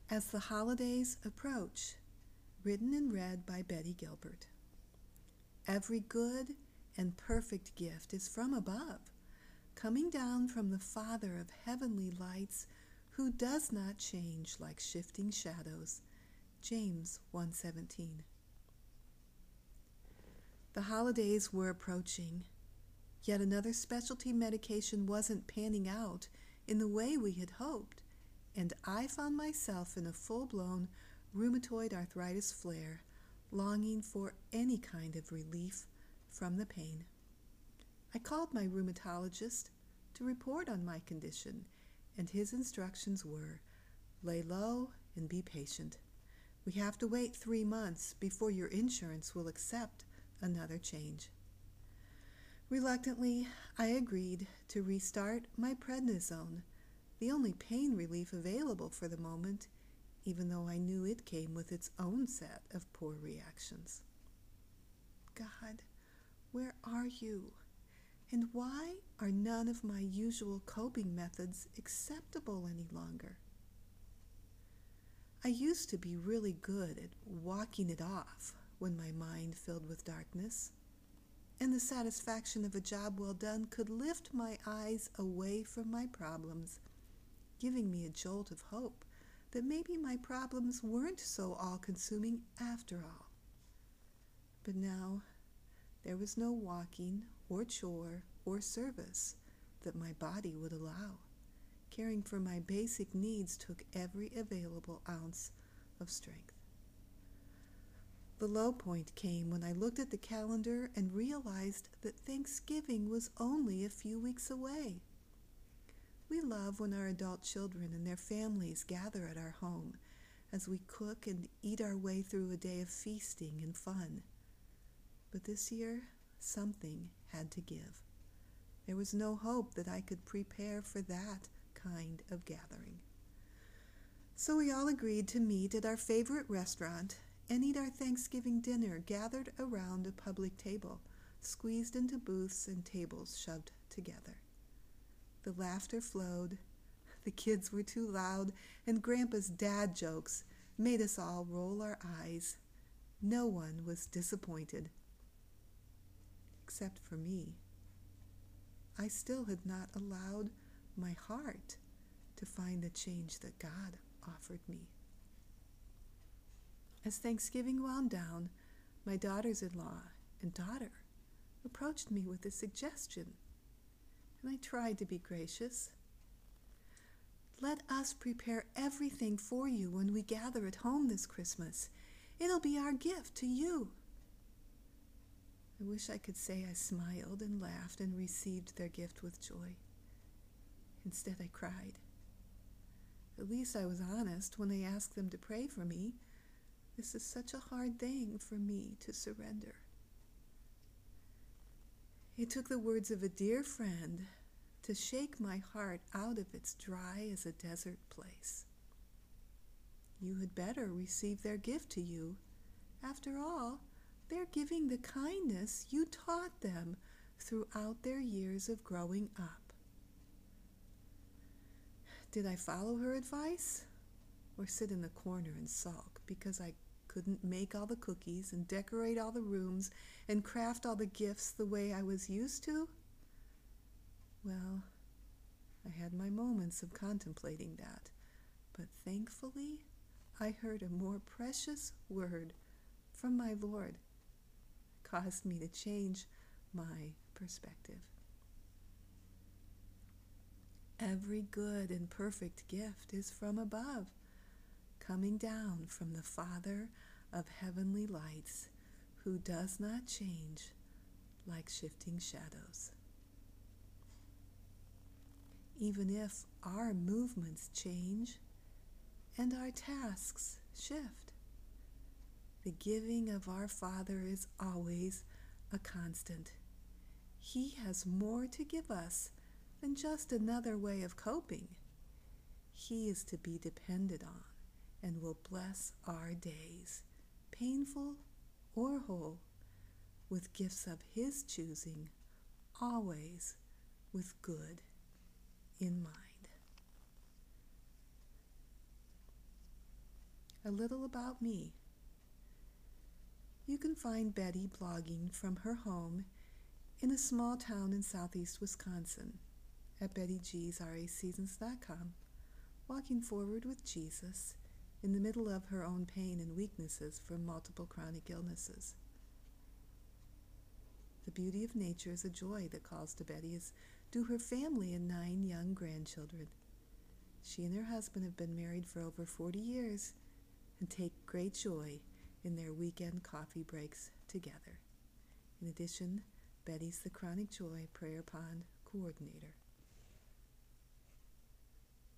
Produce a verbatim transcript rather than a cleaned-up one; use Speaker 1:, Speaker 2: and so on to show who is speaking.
Speaker 1: As the Holidays Approach, written and read by Betty Gilbert. Every good and perfect gift is from above, coming down from the Father of heavenly lights, who does not change like shifting shadows. James one seventeen. The holidays were approaching, yet another specialty medication wasn't panning out in the way we had hoped, and I found myself in a full-blown rheumatoid arthritis flare, longing for any kind of relief from the pain. I called my rheumatologist to report on my condition, and his instructions were, lay low and be patient. We have to wait three months before your insurance will accept another change. Reluctantly, I agreed to restart my prednisone, the only pain relief available for the moment, even though I knew it came with its own set of poor reactions. God, where are you? And why are none of my usual coping methods acceptable any longer? I used to be really good at walking it off when my mind filled with darkness, and the satisfaction of a job well done could lift my eyes away from my problems, giving me a jolt of hope that maybe my problems weren't so all-consuming after all. But now, there was no walking or chore or service that my body would allow. Caring for my basic needs took every available ounce of strength. The low point came when I looked at the calendar and realized that Thanksgiving was only a few weeks away. We love when our adult children and their families gather at our home as we cook and eat our way through a day of feasting and fun. But this year, something had to give. There was no hope that I could prepare for that kind of gathering. So we all agreed to meet at our favorite restaurant and eat our Thanksgiving dinner gathered around a public table, squeezed into booths and tables shoved together. The laughter flowed, the kids were too loud, and Grandpa's dad jokes made us all roll our eyes. No one was disappointed, except for me. I still had not allowed my heart to find the change that God offered me. As Thanksgiving wound down, my daughters-in-law and daughter approached me with a suggestion, and I tried to be gracious. Let us prepare everything for you when we gather at home this Christmas. It'll be our gift to you. I wish I could say I smiled and laughed and received their gift with joy. Instead, I cried. At least I was honest when I asked them to pray for me. This is such a hard thing for me to surrender. It took the words of a dear friend to shake my heart out of its dry as a desert place. You had better receive their gift to you. After all, they're giving the kindness you taught them throughout their years of growing up. Did I follow her advice, or sit in the corner and sulk because I couldn't make all the cookies and decorate all the rooms and craft all the gifts the way I was used to? Well, I had my moments of contemplating that, but thankfully I heard a more precious word from my Lord. It caused me to change my perspective. Every good and perfect gift is from above, coming down from the Father of heavenly lights, who does not change like shifting shadows. Even if our movements change and our tasks shift, the giving of our Father is always a constant. He has more to give us than just another way of coping. He is to be depended on and will bless our days, painful or whole, with gifts of His choosing, always with good in mind. a little about me. You can find Betty blogging from her home in a small town in southeast Wisconsin at betty g's r a seasons dot com, walking forward with Jesus in the middle of her own pain and weaknesses from multiple chronic illnesses. The beauty of nature is a joy that calls to Betty, as do her family and nine young grandchildren. She and her husband have been married for over forty years and take great joy in their weekend coffee breaks together. In addition, Betty's the Chronic Joy Prayer Pond coordinator.